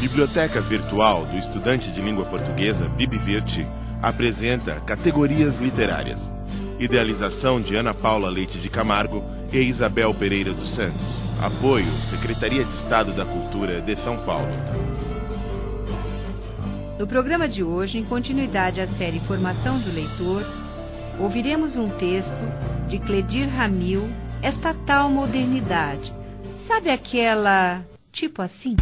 biblioteca virtual do estudante de língua portuguesa BibVirt apresenta Categorias Literárias. Idealização de Ana Paula Leite de Camargo e Isabel Pereira dos Santos. Apoio Secretaria de Estado da Cultura de São Paulo. No programa de hoje, em continuidade à série Formação do Leitor, ouviremos um texto de Cledir Ramil, Esta Tal Modernidade. Sabe aquela... tipo assim?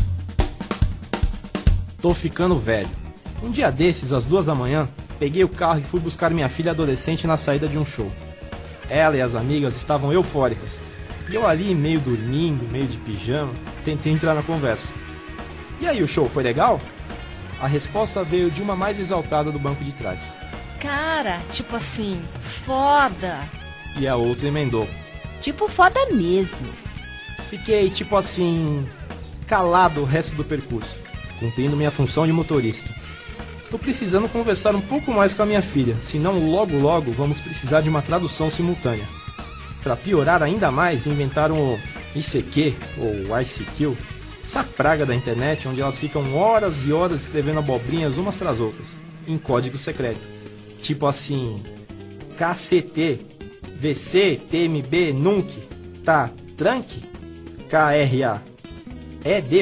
Tô ficando velho. Um dia desses, às 2 da manhã, peguei o carro e fui buscar minha filha adolescente na saída de um show. Ela e as amigas estavam eufóricas. E eu ali, meio dormindo, meio de pijama, tentei entrar na conversa. E aí, o show foi legal? A resposta veio de uma mais exaltada do banco de trás. Cara, tipo assim, foda. E a outra emendou. Tipo foda mesmo. Fiquei, tipo assim, calado o resto do percurso, cumprindo minha função de motorista. Tô precisando conversar um pouco mais com a minha filha, senão logo vamos precisar de uma tradução simultânea. Para piorar ainda mais, inventaram o ICQ, ou ICQ, essa praga da internet onde elas ficam horas e horas escrevendo abobrinhas umas para as outras, em código secreto. Tipo assim, KCT, VC, TMB, NUNC, tá, tranque, KRA, ED+,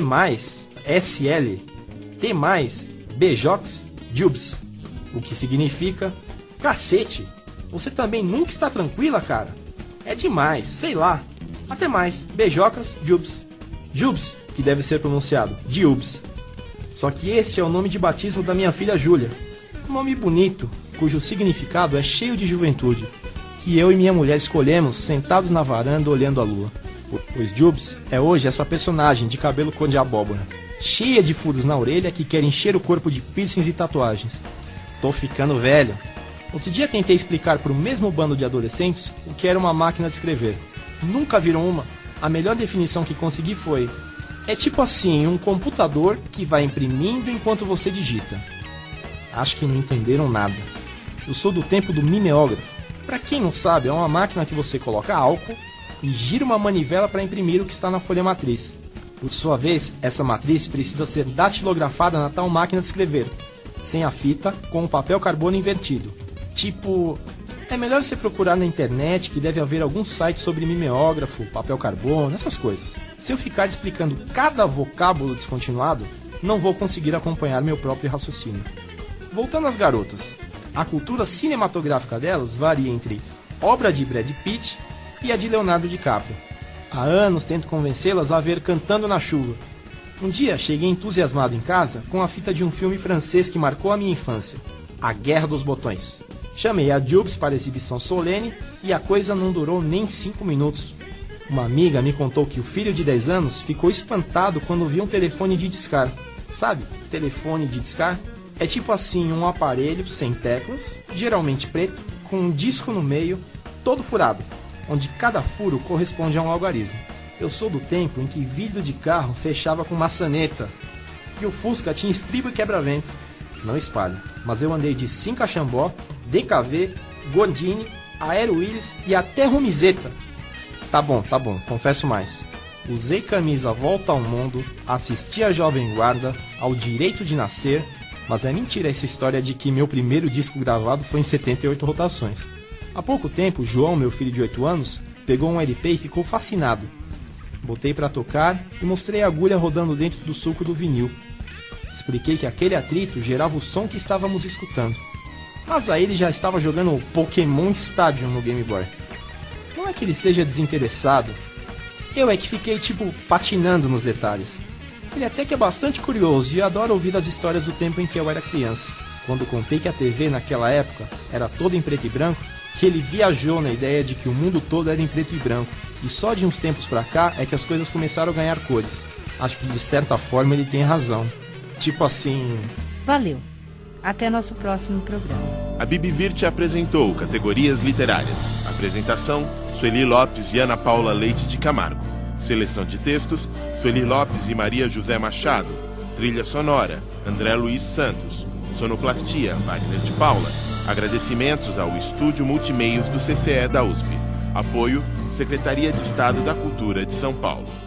SL, T+, BJOX, JUBS, o que significa, cacete, você também nunca está tranquila, cara? É demais, sei lá, até mais, BJOCas, JUBS, JUBS, que deve ser pronunciado, JUBS. Só que este é o nome de batismo da minha filha Júlia, um nome bonito, cujo significado é cheio de juventude, que eu e minha mulher escolhemos sentados na varanda olhando a lua. Pois Jubes é hoje essa personagem de cabelo cor de abóbora, cheia de furos na orelha que quer encher o corpo de piercings e tatuagens. Tô ficando velho. Outro dia tentei explicar para o mesmo bando de adolescentes o que era uma máquina de escrever. Nunca viram uma. A melhor definição que consegui foi: é tipo assim, um computador que vai imprimindo enquanto você digita. Acho que não entenderam nada. Eu sou do tempo do mimeógrafo. Para quem não sabe, é uma máquina que você coloca álcool e gira uma manivela para imprimir o que está na folha matriz. Por sua vez, essa matriz precisa ser datilografada na tal máquina de escrever, sem a fita, com o papel carbono invertido. Tipo, é melhor você procurar na internet, que deve haver algum site sobre mimeógrafo, papel carbono, essas coisas. Se eu ficar explicando cada vocábulo descontinuado, não vou conseguir acompanhar meu próprio raciocínio. Voltando às garotas, a cultura cinematográfica delas varia entre obra de Brad Pitt e a de Leonardo DiCaprio. Há anos tento convencê-las a ver Cantando na Chuva. Um dia cheguei entusiasmado em casa com a fita de um filme francês que marcou a minha infância, A Guerra dos Botões. Chamei a Jubes para exibição solene e a coisa não durou nem 5 minutos. Uma amiga me contou que o filho de 10 anos ficou espantado quando viu um telefone de discar. Sabe, telefone de discar? É tipo assim, um aparelho sem teclas, geralmente preto, com um disco no meio, todo furado, onde cada furo corresponde a um algarismo. Eu sou do tempo em que vidro de carro fechava com maçaneta, e o Fusca tinha estribo e quebra-vento. Não espalho, mas eu andei de Simca-Xambó, DKV, Gordini, Aero Willis e até Romizeta. Tá bom, confesso mais. Usei camisa Volta ao Mundo, assisti a Jovem Guarda, ao Direito de Nascer, mas é mentira essa história de que meu primeiro disco gravado foi em 78 rotações. Há pouco tempo, João, meu filho de 8 anos, pegou um LP e ficou fascinado. Botei pra tocar e mostrei a agulha rodando dentro do sulco do vinil. Expliquei que aquele atrito gerava o som que estávamos escutando. Mas aí ele já estava jogando o Pokémon Stadium no Game Boy. Não é que ele seja desinteressado, eu é que fiquei tipo patinando nos detalhes. Ele até que é bastante curioso e adora ouvir as histórias do tempo em que eu era criança. Quando contei que a TV naquela época era toda em preto e branco, que ele viajou na ideia de que o mundo todo era em preto e branco. E só de uns tempos pra cá é que as coisas começaram a ganhar cores. Acho que de certa forma ele tem razão. Tipo assim... Valeu. Até nosso próximo programa. A BibVirt apresentou Categorias Literárias. Apresentação, Sueli Lopes e Ana Paula Leite de Camargo. Seleção de textos, Sueli Lopes e Maria José Machado. Trilha sonora, André Luiz Santos. Sonoplastia, Wagner de Paula. Agradecimentos ao Estúdio Multimeios do CCE da USP. Apoio, Secretaria de Estado da Cultura de São Paulo.